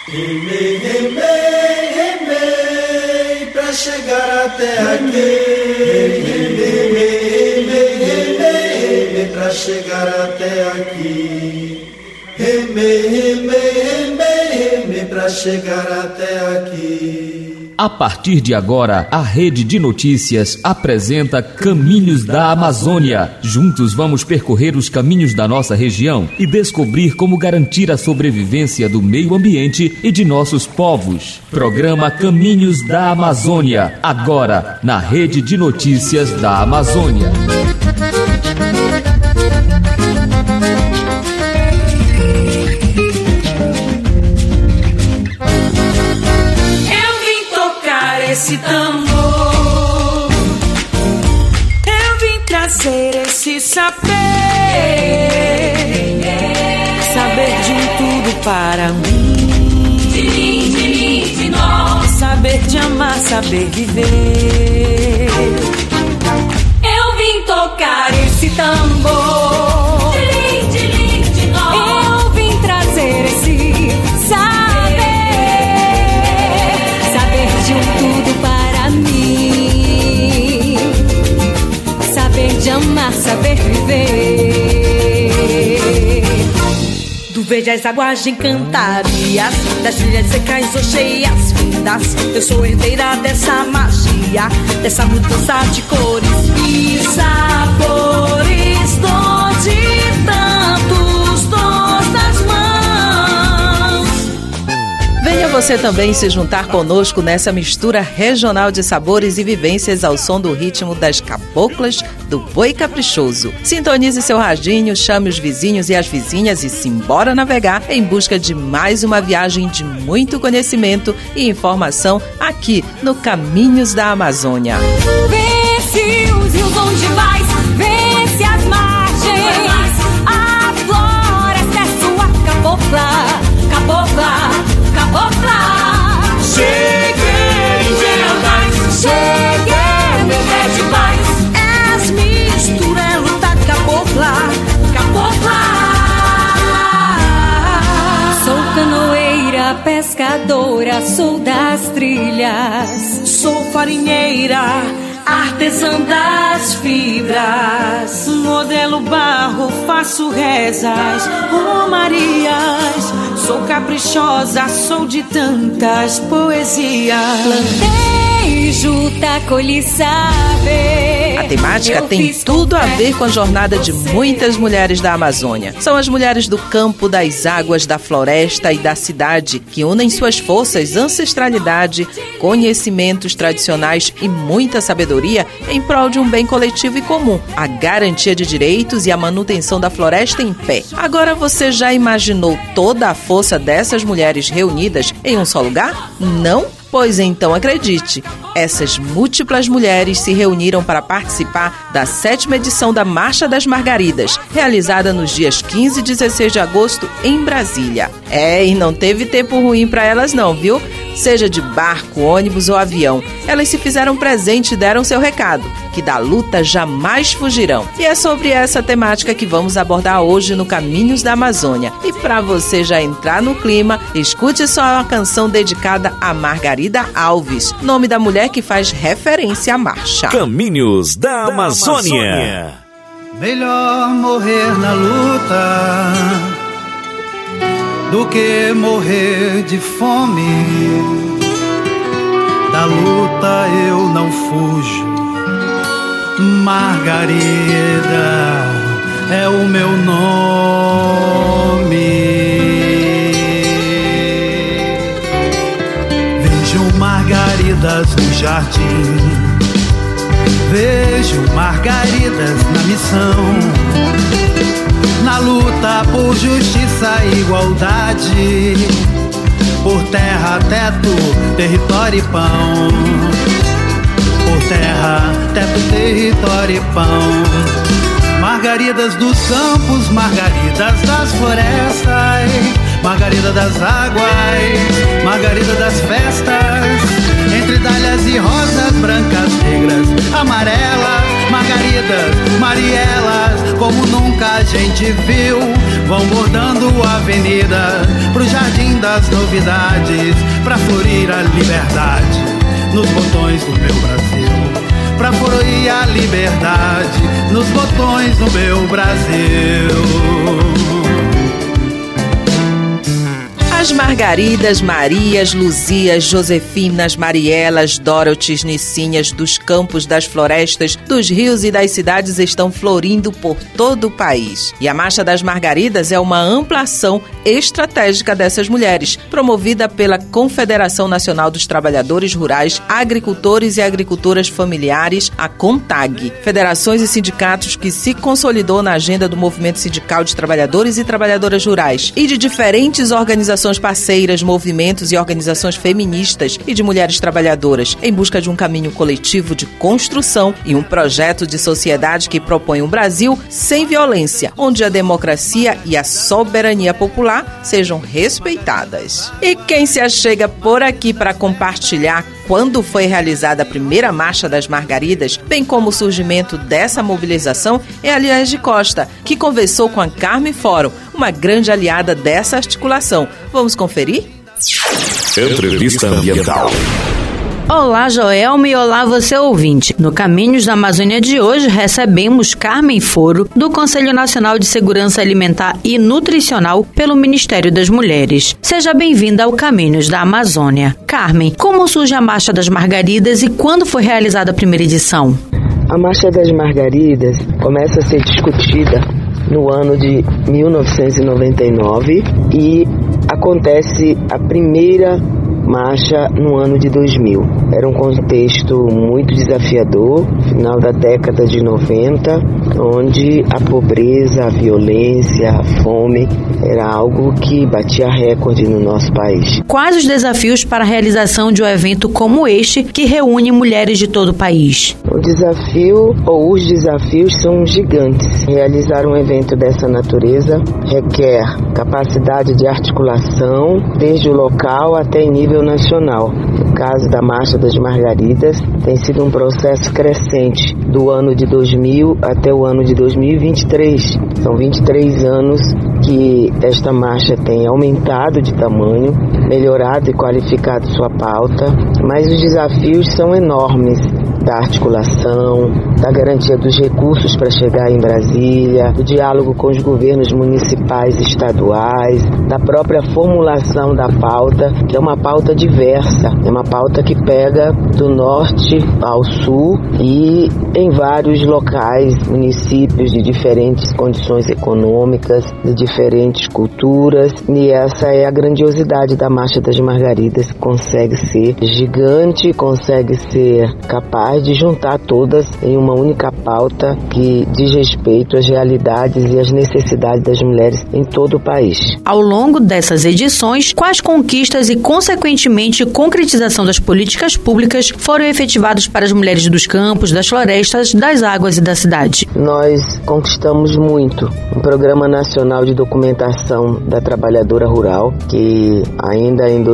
Remei, remei, remei, pra chegar até aqui. Remei, remei, remei, remei, pra chegar até aqui. Remei, remei, remei, remei, pra chegar até aqui. A partir de agora, a Rede de Notícias apresenta Caminhos da Amazônia. Juntos vamos percorrer os caminhos da nossa região e descobrir como garantir a sobrevivência do meio ambiente e de nossos povos. Programa Caminhos da Amazônia, agora na Rede de Notícias da Amazônia. Esse tambor, eu vim trazer esse saber, saber de um tudo para mim, de nós, saber de amar, saber viver. Eu vim tocar esse tambor, de nós, eu vim trazer esse saber. De amar, saber viver. Do verde as águas encantarias, das trilhas secas ou cheias vindas, eu sou herdeira dessa magia, dessa mudança de cores e sabores, dons de tantos dons das mãos. Venha você também se juntar conosco nessa mistura regional de sabores e vivências ao som do ritmo das caboclas do Boi Caprichoso. Sintonize seu radinho, chame os vizinhos e as vizinhas e simbora navegar em busca de mais uma viagem de muito conhecimento e informação aqui no Caminhos da Amazônia. Vê-se os rios onde vais, vê-se as margens, a floresta é sua cabocla, cabocla, cabocla. Cheguei em Geraldais, cheguei meu pé de paz. És mistura, é luta cabocla, cabocla. Sou canoeira, pescadora, sou das trilhas. Sou farinheira, artesã das fibras. Modelo barro, faço rezas, romarias. Sou caprichosa, sou de tantas poesias. Plantei, juta, colhi saber. A temática tem tudo a ver com a jornada de muitas mulheres da Amazônia. São as mulheres do campo, das águas, da floresta e da cidade que unem suas forças, ancestralidade, conhecimentos tradicionais e muita sabedoria em prol de um bem coletivo e comum, a garantia de direitos e a manutenção da floresta em pé. Agora você já imaginou toda a força dessas mulheres reunidas em um só lugar? Não? Pois então acredite, essas múltiplas mulheres se reuniram para participar da 7ª edição da Marcha das Margaridas, realizada nos dias 15 e 16 de agosto em Brasília. E não teve tempo ruim para elas não, viu? Seja de barco, ônibus ou avião, elas se fizeram presente e deram seu recado, que da luta jamais fugirão. E é sobre essa temática que vamos abordar hoje no Caminhos da Amazônia. E para você já entrar no clima, escute só uma canção dedicada a Margarida Alves, nome da mulher que faz referência à marcha. Caminhos da Amazônia. Melhor morrer na luta do que morrer de fome. Da luta eu não fujo, Margarida é o meu nome. Vejo margaridas no jardim, vejo margaridas na missão, na luta por justiça e igualdade, por terra, teto, território e pão. Por terra, teto, território e pão. Margaridas dos campos, margaridas das florestas, margarida das águas, margarida das festas, entre dálias e rosas brancas, negras, amarelas, margaridas, marielas, como nunca a gente viu, vão vão bordando a avenida pro jardim das novidades, pra florir a liberdade nos botões do meu Brasil, pra florir a liberdade nos botões do meu Brasil. As Margaridas, Marias, Luzias, Josefinas, Marielas, Dorotes, Nicinhas dos campos, das florestas, dos rios e das cidades estão florindo por todo o país. E a Marcha das Margaridas é uma ampla ação estratégica dessas mulheres, promovida pela Confederação Nacional dos Trabalhadores Rurais, Agricultores e Agricultoras Familiares, a CONTAG, federações e sindicatos que se consolidou na agenda do movimento sindical de trabalhadores e trabalhadoras rurais e de diferentes organizações parceiras, movimentos e organizações feministas e de mulheres trabalhadoras, em busca de um caminho coletivo de construção e um projeto de sociedade que propõe um Brasil sem violência, onde a democracia e a soberania popular sejam respeitadas. E quem se achega por aqui para compartilhar quando foi realizada a primeira Marcha das Margaridas, bem como o surgimento dessa mobilização, é a Liege Costa, que conversou com a Carmen Fórum, uma grande aliada dessa articulação. Vamos conferir? Entrevista Ambiental. Olá, Joelma, e olá, você ouvinte. No Caminhos da Amazônia de hoje, recebemos Carmen Fórum, do Conselho Nacional de Segurança Alimentar e Nutricional pelo Ministério das Mulheres. Seja bem-vinda ao Caminhos da Amazônia. Carmen, como surge a Marcha das Margaridas e quando foi realizada a primeira edição? A Marcha das Margaridas começa a ser discutida no ano de 1999 e acontece a primeira marcha no ano de 2000. Era um contexto muito desafiador, final da década de 90, onde a pobreza, a violência, a fome era algo que batia recorde no nosso país. Quais os desafios para a realização de um evento como este, que reúne mulheres de todo o país? O desafio, ou os desafios, são gigantes. Realizar um evento dessa natureza requer capacidade de articulação, desde o local até em nível nacional. No caso da Marcha das Margaridas, tem sido um processo crescente do ano de 2000 até o ano de 2023. São 23 anos que esta marcha tem aumentado de tamanho, melhorado e qualificado sua pauta, mas os desafios são enormes, da articulação, da garantia dos recursos para chegar em Brasília, do diálogo com os governos municipais e estaduais, da própria formulação da pauta, que é uma pauta diversa, é uma pauta que pega do norte ao sul e em vários locais, municípios de diferentes condições econômicas, de diferentes culturas, e essa é a grandiosidade da Marcha das Margaridas, que consegue ser gigante, consegue ser capaz de juntar todas em uma única pauta que diz respeito às realidades e às necessidades das mulheres em todo o país. Ao longo dessas edições, quais conquistas e, consequentemente, concretização das políticas públicas foram efetivadas para as mulheres dos campos, das florestas, das águas e da cidade? Nós conquistamos muito. Um Programa Nacional de Documentação da Trabalhadora Rural, que ainda em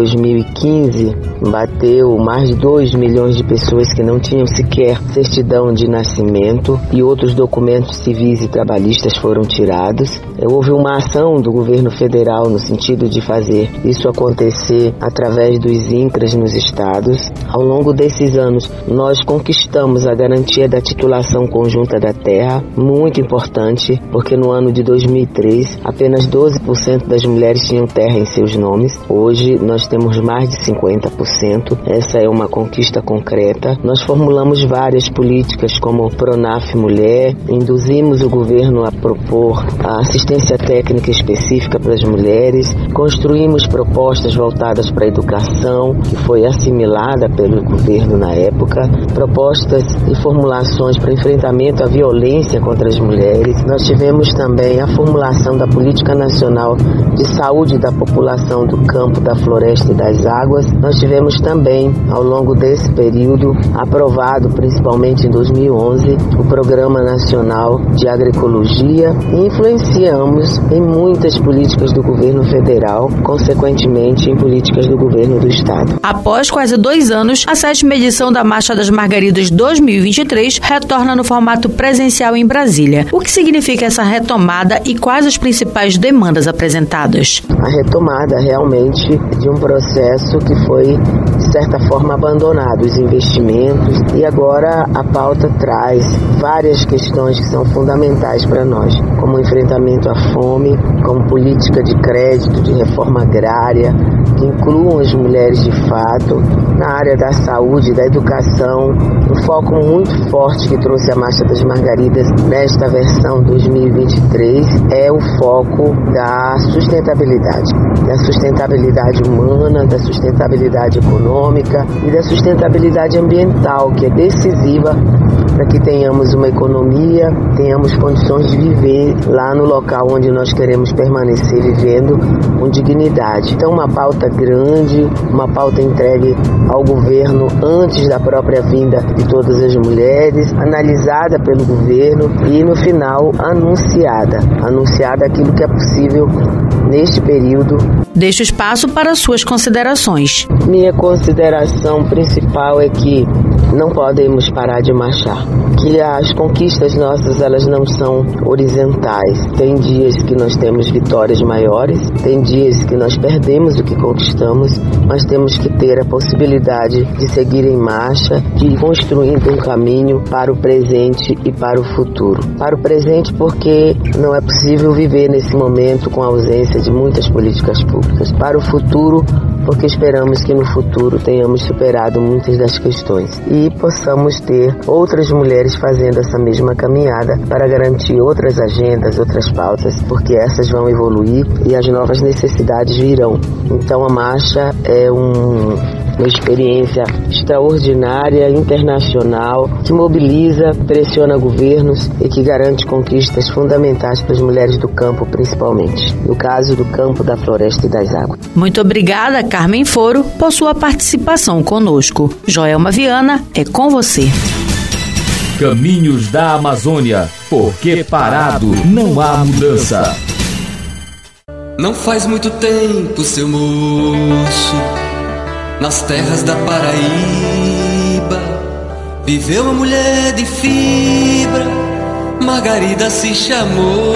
2015 bateu mais de 2 milhões de pessoas que não tinham sequer certidão de nascimento e outros documentos civis e trabalhistas foram tirados. Houve uma ação do governo federal no sentido de fazer isso acontecer através dos INCRAs nos estados. Ao longo desses anos, nós conquistamos a garantia da titulação conjunta da terra, muito importante, porque no ano de 2003, apenas 12% das mulheres tinham terra em seus nomes. Hoje, nós temos mais de 50%. Essa é uma conquista concreta. Nós formulamos várias políticas como o Pronaf Mulher, induzimos o governo a propor a assistência técnica específica para as mulheres, construímos propostas voltadas para a educação, que foi assimilada pelo governo na época, propostas e formulações para enfrentamento à violência contra as mulheres. Nós tivemos também a formulação da Política Nacional de Saúde da População do Campo, da Floresta e das Águas. Nós tivemos também, ao longo desse período, aprovado aprovado principalmente em 2011 o Programa Nacional de Agroecologia e influenciamos em muitas políticas do governo federal, consequentemente em políticas do governo do estado. Após quase 2 anos, a 7ª edição da Marcha das Margaridas 2023 retorna no formato presencial em Brasília. O que significa essa retomada e quais as principais demandas apresentadas? A retomada realmente de um processo que foi, de certa forma, abandonado, os investimentos, e agora a pauta traz várias questões que são fundamentais para nós, como o enfrentamento à fome, como política de crédito, de reforma agrária, que incluam as mulheres de fato, na área da saúde, da educação. Um foco muito forte que trouxe a Marcha das Margaridas nesta versão 2023 é o foco da sustentabilidade humana, da sustentabilidade econômica e da sustentabilidade ambiental, que é decisiva para que tenhamos uma economia, tenhamos condições de viver lá no local onde nós queremos permanecer vivendo com dignidade. Então, uma pauta grande, uma pauta entregue ao governo antes da própria vinda de todas as mulheres, analisada pelo governo e, no final, anunciada aquilo que é possível neste período. Deixo espaço para suas considerações. Minha consideração principal é que não podemos parar de marchar, que as conquistas nossas, elas não são horizontais. Tem dias que nós temos vitórias maiores, tem dias que nós perdemos o que conquistamos, mas temos que ter a possibilidade de seguir em marcha, de ir construindo um caminho para o presente e para o futuro. Para o presente, porque não é possível viver nesse momento com a ausência de muitas políticas públicas. Para o futuro, porque esperamos que no futuro tenhamos superado muitas das questões e possamos ter outras mulheres fazendo essa mesma caminhada para garantir outras agendas, outras pautas, porque essas vão evoluir e as novas necessidades virão. Então a marcha é uma experiência extraordinária, internacional, que mobiliza, pressiona governos e que garante conquistas fundamentais para as mulheres do campo, principalmente. No caso do campo, da floresta e das águas. Muito obrigada, Carmen Foro, por sua participação conosco. Joelma Viana, é com você. Caminhos da Amazônia, porque parado não há mudança. Não faz muito tempo, seu moço, nas terras da Paraíba, viveu uma mulher de fibra, Margarida se chamou.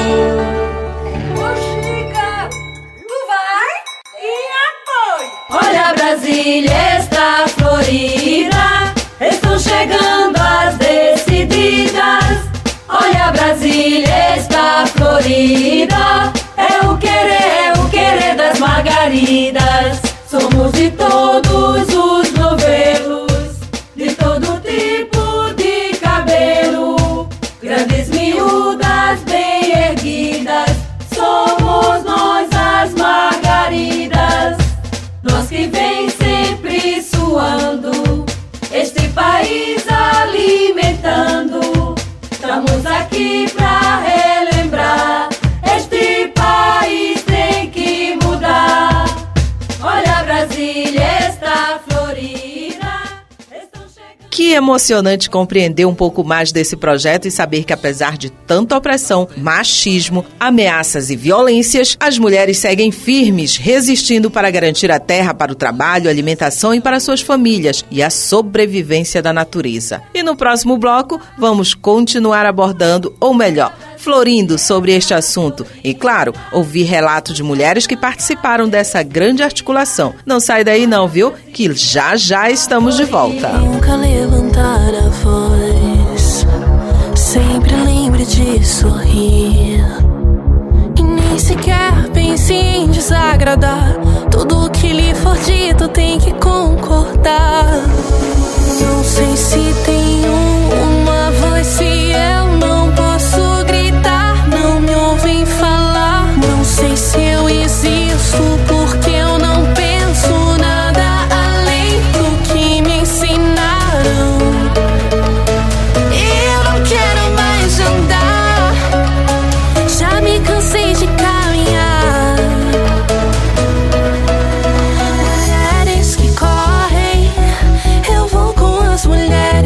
Chica, tu vai e apoio. Olha, Brasília está florida, estão chegando as decididas. Olha, Brasília está florida, é o querer das Margaridas. Somos de todos os novelos, de todo tipo de cabelo, grandes miúdas bem erguidas, somos nós as Margaridas. Nós que vem sempre suando, este país alimentando, estamos aqui pra relembrar, este país tem que mudar. Olha, Brasília está florida. Que emocionante compreender um pouco mais desse projeto e saber que, apesar de tanta opressão, machismo, ameaças e violências, as mulheres seguem firmes, resistindo para garantir a terra para o trabalho, alimentação e para suas famílias e a sobrevivência da natureza. E no próximo bloco, vamos continuar abordando, ou melhor, florindo sobre este assunto e, claro, ouvir relatos de mulheres que participaram dessa grande articulação. Não sai daí não, viu? Que já estamos de volta. Nunca levantar a voz, sempre lembre de sorrir e nem sequer pense em desagradar. Tudo que lhe for dito tem que concordar. Não sei se tenho uma voz, se eu não posso gritar, não me ouvem falar. Não sei se eu existo porque eu não penso nada além do que me ensinaram. Eu não quero mais andar, já me cansei de caminhar. Mulheres que correm, eu vou com as mulheres.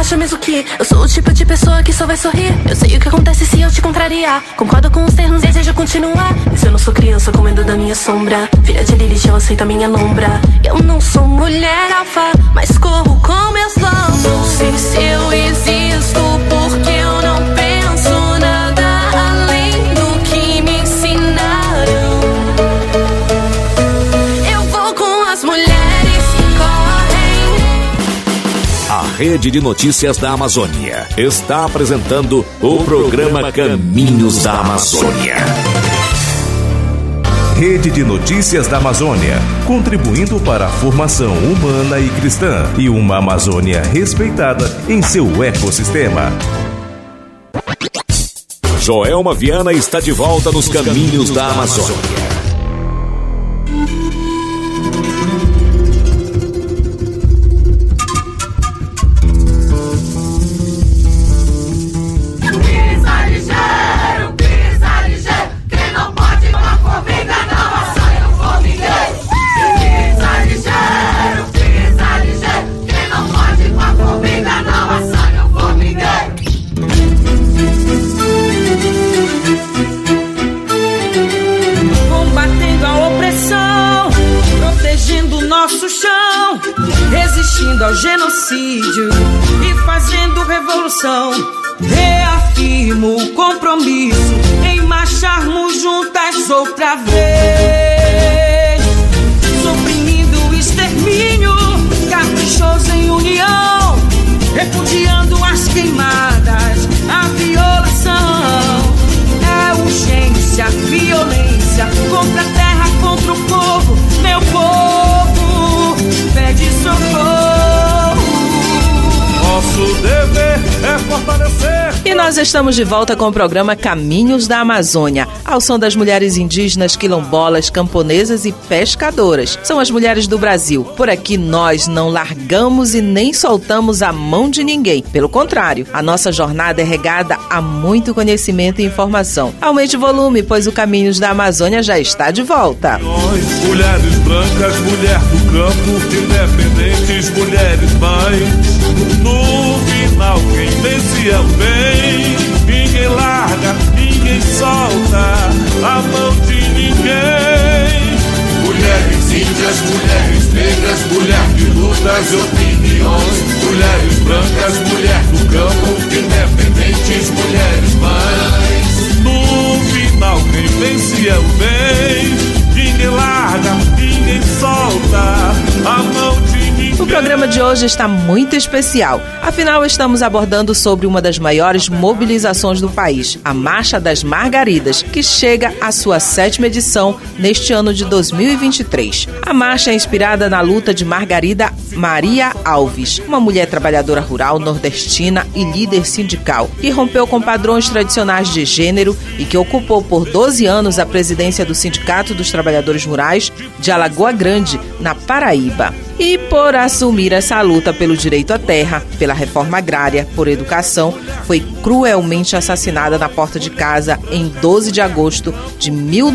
acha mesmo que eu sou o tipo de pessoa que só vai sorrir? Eu sei o que acontece se eu te contrariar. Concordo com os termos, desejo continuar. Mas eu não sou criança com medo da minha sombra. Filha de Lilith, eu aceito a minha lombra. Eu não sou mulher alfa, mas corro com meus lobos. Não sei se eu existo porque eu não penso nada além do que me ensinaram. Eu vou com as mulheres que correm. A Rede de Notícias da Amazônia está apresentando o programa Caminhos da Amazônia. Rede de Notícias da Amazônia, contribuindo para a formação humana e cristã e uma Amazônia respeitada em seu ecossistema. Joelma Viana está de volta nos Caminhos da Amazônia. Ao genocídio e fazendo revolução, reafirmo o compromisso em marcharmos juntas outra vez, suprimindo o extermínio, caprichoso em união, repudiando as queimadas, a violação. É urgência, violência contra a terra, contra o povo. Meu povo pede socorro. Nosso dever é fortalecer. E nós estamos de volta com o programa Caminhos da Amazônia, ao som das mulheres indígenas, quilombolas, camponesas e pescadoras. São as mulheres do Brasil. Por aqui nós não largamos e nem soltamos a mão de ninguém. Pelo contrário, a nossa jornada é regada a muito conhecimento e informação. Aumente o volume, pois o Caminhos da Amazônia já está de volta. Mulheres brancas, mulher do campo, independentes, mulheres mães. No final quem vence é o bem. Ninguém larga, ninguém solta a mão de ninguém. Mulheres índias, mulheres negras, mulher de lutas e opiniões. Mulheres brancas, mulher do campo, independentes, mulheres mães. No final quem vence é o bem. Ninguém larga, ninguém solta a mão de ninguém. O programa de hoje está muito especial. Afinal, estamos abordando sobre uma das maiores mobilizações do país, a Marcha das Margaridas, que chega à sua 7ª edição neste ano de 2023. A marcha é inspirada na luta de Margarida Maria Alves, uma mulher trabalhadora rural nordestina e líder sindical, que rompeu com padrões tradicionais de gênero e que ocupou por 12 anos a presidência do Sindicato dos Trabalhadores Rurais de Alagoa Grande, na Paraíba. E por assumir essa luta pelo direito à terra, pela reforma agrária, por educação, foi cruelmente assassinada na porta de casa em 12 de agosto de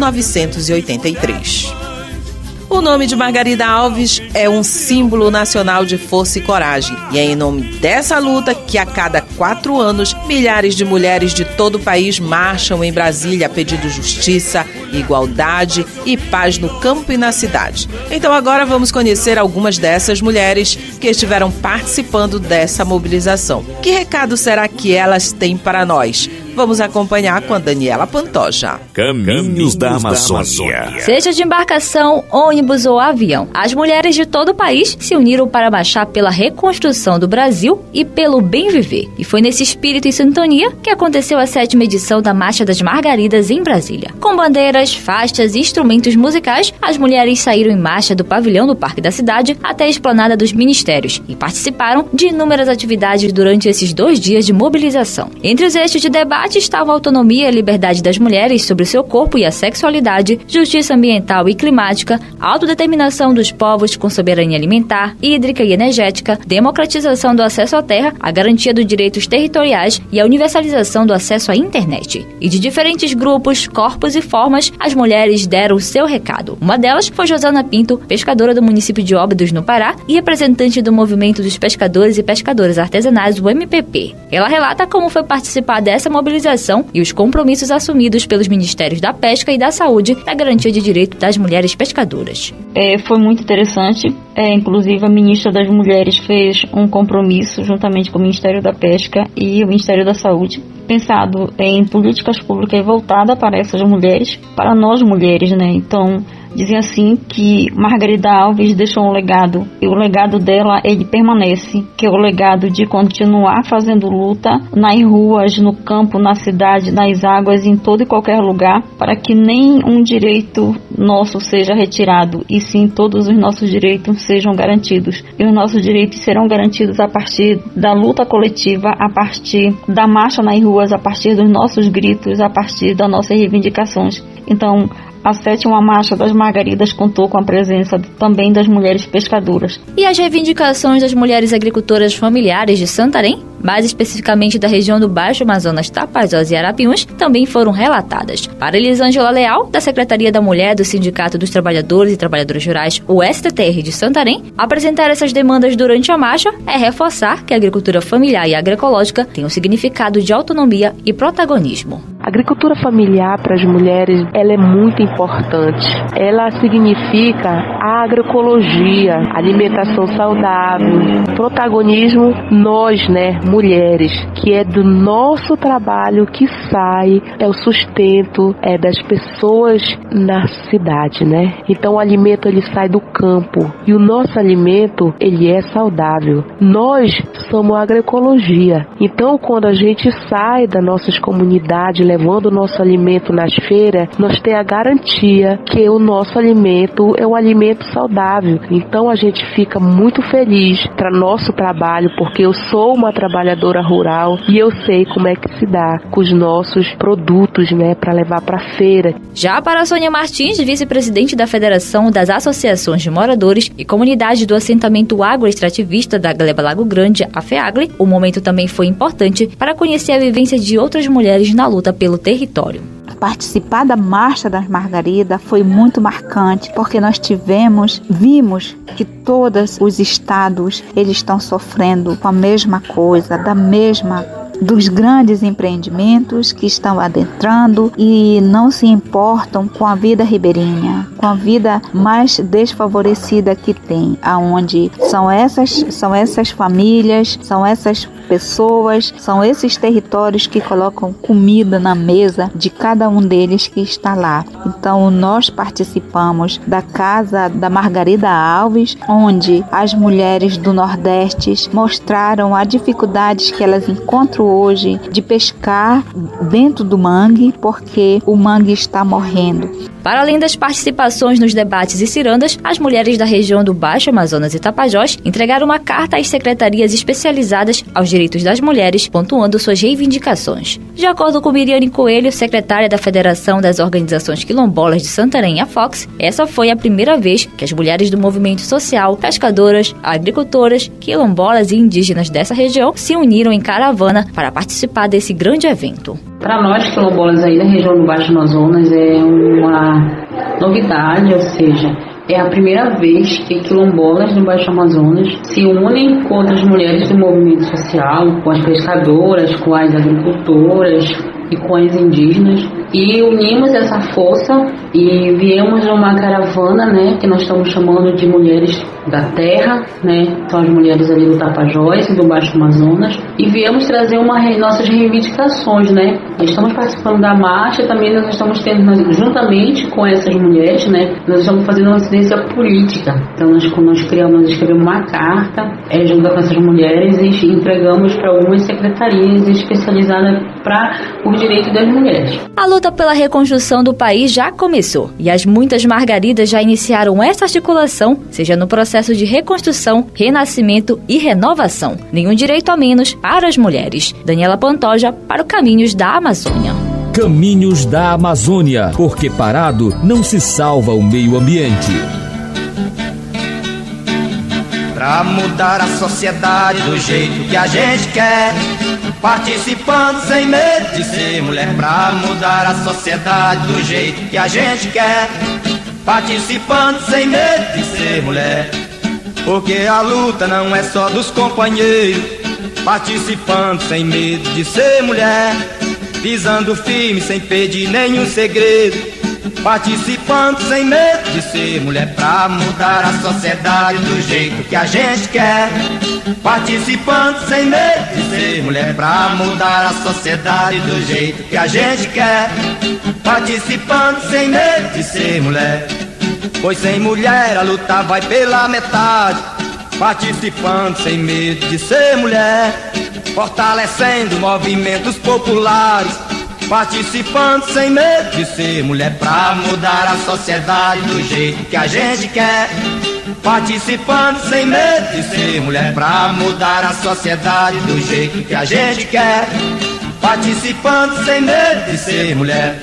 1983. O nome de Margarida Alves é um símbolo nacional de força e coragem. E é em nome dessa luta que a cada 4 anos, milhares de mulheres de todo o país marcham em Brasília pedindo justiça, igualdade e paz no campo e na cidade. Então agora vamos conhecer algumas dessas mulheres que estiveram participando dessa mobilização. Que recado será que elas têm para nós? Vamos acompanhar com a Daniela Pantoja. Caminhos da Amazônia. Seja de embarcação, ônibus ou avião, as mulheres de todo o país se uniram para marchar pela reconstrução do Brasil e pelo bem viver. E foi nesse espírito e sintonia que aconteceu a 7ª edição da Marcha das Margaridas em Brasília. Com bandeiras, faixas e instrumentos musicais, as mulheres saíram em marcha do pavilhão do Parque da Cidade até a esplanada dos ministérios e participaram de inúmeras atividades durante esses 2 dias de mobilização. Entre os eixos de debate debate estavam a autonomia e a liberdade das mulheres sobre o seu corpo e a sexualidade, justiça ambiental e climática, autodeterminação dos povos com soberania alimentar, hídrica e energética, democratização do acesso à terra, a garantia dos direitos territoriais e a universalização do acesso à internet. E de diferentes grupos, corpos e formas, as mulheres deram o seu recado. Uma delas foi Josana Pinto, pescadora do município de Óbidos, no Pará, e representante do movimento dos pescadores e pescadoras artesanais, o MPP. Ela relata como foi participar dessa mobilização e os compromissos assumidos pelos Ministérios da Pesca e da Saúde na garantia de direito das mulheres pescadoras. Foi muito interessante. Inclusive, a ministra das Mulheres fez um compromisso juntamente com o Ministério da Pesca e o Ministério da Saúde, pensado em políticas públicas voltadas para essas mulheres, para nós mulheres, né? Então, dizem assim que Margarida Alves deixou um legado, e o legado dela, ele permanece, que é o legado de continuar fazendo luta nas ruas, no campo, na cidade, nas águas, em todo e qualquer lugar, para que nenhum direito nosso seja retirado, e sim todos os nossos direitos sejam garantidos. E os nossos direitos serão garantidos a partir da luta coletiva, a partir da marcha nas ruas, a partir dos nossos gritos, a partir das nossas reivindicações. Então, a 7ª Marcha das Margaridas contou com a presença também das mulheres pescadoras. E as reivindicações das mulheres agricultoras familiares de Santarém, mais especificamente da região do Baixo Amazonas, Tapajós e Arapiuns, também foram relatadas. Para Elisângela Leal, da Secretaria da Mulher do Sindicato dos Trabalhadores e Trabalhadoras Rurais, o STTR de Santarém, apresentar essas demandas durante a marcha é reforçar que a agricultura familiar e agroecológica tem um significado de autonomia e protagonismo. A agricultura familiar para as mulheres, ela é muito importante. Ela significa a agroecologia, alimentação saudável, protagonismo nós, mulheres, que é do nosso trabalho que sai, é o sustento das pessoas na cidade, Então o alimento ele sai do campo e o nosso alimento ele é saudável. Nós somos a agroecologia. Então quando a gente sai das nossas comunidades levando o nosso alimento nas feiras, nós temos a garantia que o nosso alimento é um alimento saudável. Então a gente fica muito feliz para nosso trabalho, porque eu sou uma trabalhadora rural e eu sei como é que se dá com os nossos produtos, para levar para a feira. Já para a Sônia Martins, vice-presidente da Federação das Associações de Moradores e Comunidade do Assentamento Agroextrativista da Gleba Lago Grande, a FEAGLE, o momento também foi importante para conhecer a vivência de outras mulheres na luta pelo território. Participar da Marcha das Margaridas foi muito marcante, porque nós vimos que todos os estados eles estão sofrendo com a mesma coisa, dos grandes empreendimentos que estão adentrando e não se importam com a vida ribeirinha, com a vida mais desfavorecida que tem, aonde são essas famílias, são essas pessoas, são esses territórios que colocam comida na mesa de cada um deles que está lá. Então nós participamos da Casa da Margarida Alves, onde as mulheres do Nordeste mostraram as dificuldades que elas encontram hoje de pescar dentro do mangue, porque o mangue está morrendo. Para além das participações nos debates e cirandas, as mulheres da região do Baixo Amazonas e Tapajós entregaram uma carta às secretarias especializadas aos direitos das mulheres, pontuando suas reivindicações. De acordo com Miriane Coelho, secretária da Federação das Organizações Quilombolas de Santarém, a FOX, essa foi a primeira vez que as mulheres do movimento social, pescadoras, agricultoras, quilombolas e indígenas dessa região se uniram em caravana para participar desse grande evento. Para nós, quilombolas aí da região do Baixo Amazonas, é uma novidade, ou seja, é a primeira vez que quilombolas do Baixo Amazonas se unem com outras mulheres do movimento social, com as pescadoras, com as agricultoras e com as indígenas, e unimos essa força e viemos uma caravana, que nós estamos chamando de Mulheres da Terra, são as mulheres ali do Tapajós e do Baixo Amazonas, e viemos trazer nossas reivindicações, Estamos participando da marcha, também nós estamos tendo, juntamente com essas mulheres, nós estamos fazendo uma incidência política. Então nós escrevemos uma carta junto com essas mulheres e entregamos para algumas secretarias especializadas para os direito das mulheres. A luta pela reconstrução do país já começou e as muitas margaridas já iniciaram essa articulação, seja no processo de reconstrução, renascimento e renovação. Nenhum direito a menos para as mulheres. Daniela Pantoja para o Caminhos da Amazônia. Caminhos da Amazônia, porque parado não se salva o meio ambiente. Pra mudar a sociedade do jeito que a gente quer, participando sem medo de ser mulher. Pra mudar a sociedade do jeito que a gente quer, participando sem medo de ser mulher. Porque a luta não é só dos companheiros, participando sem medo de ser mulher. Pisando firme sem pedir nenhum segredo, participando sem medo de ser mulher. Pra mudar a sociedade do jeito que a gente quer, participando sem medo de ser mulher. Pra mudar a sociedade do jeito que a gente quer, participando sem medo de ser mulher. Pois sem mulher a luta vai pela metade, participando sem medo de ser mulher. Fortalecendo movimentos populares, participando sem medo de ser mulher. Pra mudar a sociedade do jeito que a gente quer, participando sem medo de ser mulher. Pra mudar a sociedade do jeito que a gente quer, participando sem medo de ser mulher.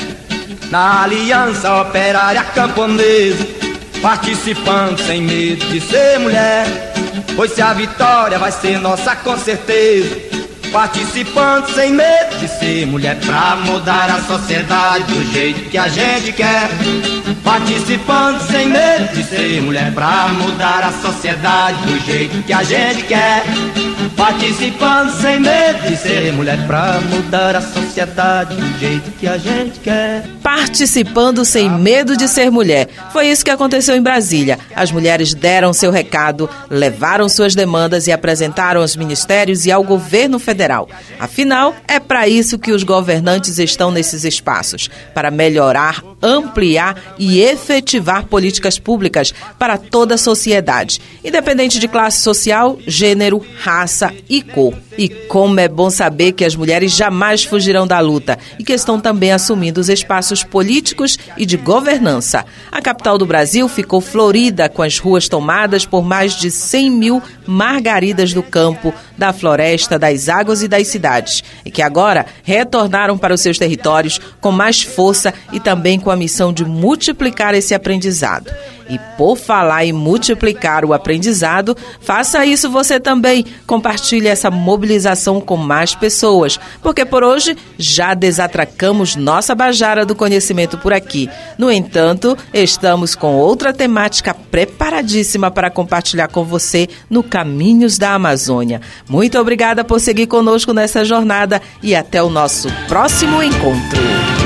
Na aliança operária camponesa, participando sem medo de ser mulher. Pois se a vitória vai ser nossa com certeza, participando sem medo de ser mulher. Pra mudar a sociedade do jeito que a gente quer, participando sem medo de ser mulher. Pra mudar a sociedade do jeito que a gente quer, participando sem medo de ser mulher. Pra mudar a sociedade do jeito que a gente quer, participando sem medo de ser mulher. Foi isso que aconteceu em Brasília. As mulheres deram seu recado, levaram suas demandas e apresentaram aos ministérios e ao governo federal. Afinal, é para isso que os governantes estão nesses espaços, para melhorar, ampliar e efetivar políticas públicas para toda a sociedade, independente de classe social, gênero, raça e cor. E como é bom saber que as mulheres jamais fugirão da luta e que estão também assumindo os espaços políticos e de governança. A capital do Brasil ficou florida, com as ruas tomadas por mais de 100 mil margaridas do campo, da floresta, das águas e das cidades, e que agora retornaram para os seus territórios com mais força e também com a missão de multiplicar esse aprendizado. E por falar em multiplicar o aprendizado, faça isso você também. Compartilhe essa mobilização com mais pessoas, porque por hoje já desatracamos nossa bajara do conhecimento por aqui. No entanto, estamos com outra temática preparadíssima para compartilhar com você no Caminhos da Amazônia. Muito obrigada por seguir conosco nessa jornada e até o nosso próximo encontro.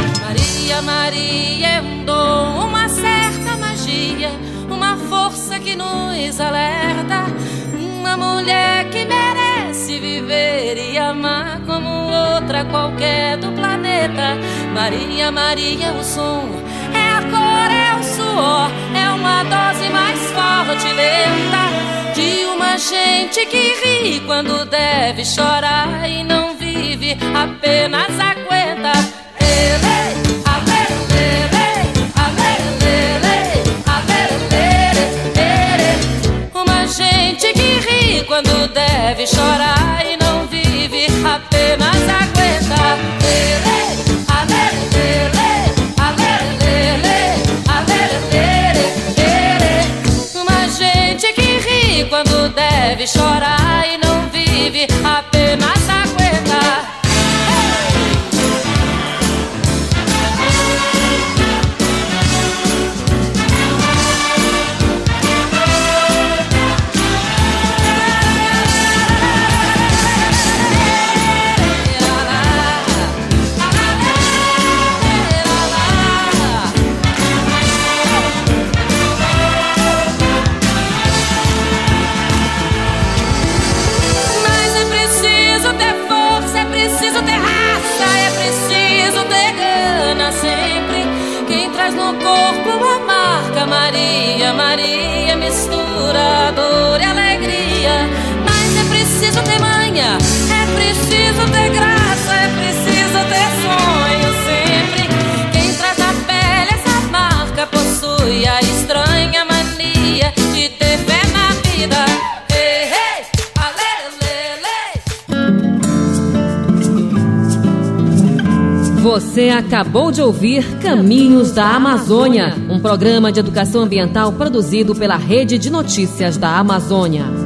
Maria, Maria é um dom, uma certa magia, uma força que nos alerta, uma mulher que merece viver e amar como outra qualquer do planeta. Maria, Maria é o som, é a cor, é o suor, é uma dose mais forte e lenta de uma gente que ri quando deve chorar e não vive, apenas aguenta. Uma gente que ri quando deve chorar e não vive, apenas aguenta. Uma gente que ri quando deve chorar e não vive, apenas aguenta. No corpo a marca Maria, Maria mistura dor e alegria. Mas é preciso ter manha, é preciso ter graça, é preciso ter sonho. Você acabou de ouvir Caminhos da Amazônia, um programa de educação ambiental produzido pela Rede de Notícias da Amazônia.